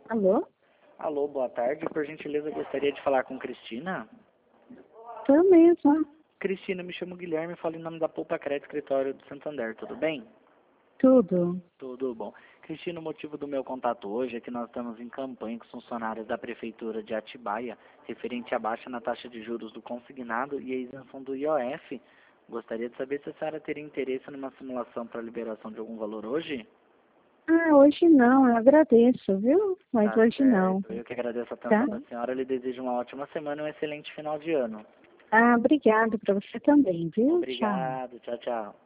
Alô? Alô, boa tarde. Por gentileza, gostaria de falar com Cristina. Tô mesmo. Cristina, me chamo Guilherme, falo em nome da Poupa Crédito Escritório do Santander, tudo bem? Tudo. Tudo bom. Cristina, o motivo do meu contato hoje é que nós estamos em campanha com os funcionários da Prefeitura de Atibaia, referente à baixa na taxa de juros do consignado e a isenção do IOF. Gostaria de saber se a senhora teria interesse numa simulação para liberação de algum valor hoje? Ah, hoje não, eu agradeço, viu? Mas Tá hoje não, certo. Eu que agradeço a tá? atenção da senhora. Eu lhe desejo uma ótima semana e um excelente final de ano. Ah, obrigado para você também, viu? Tchau. Obrigado. Tchau, tchau.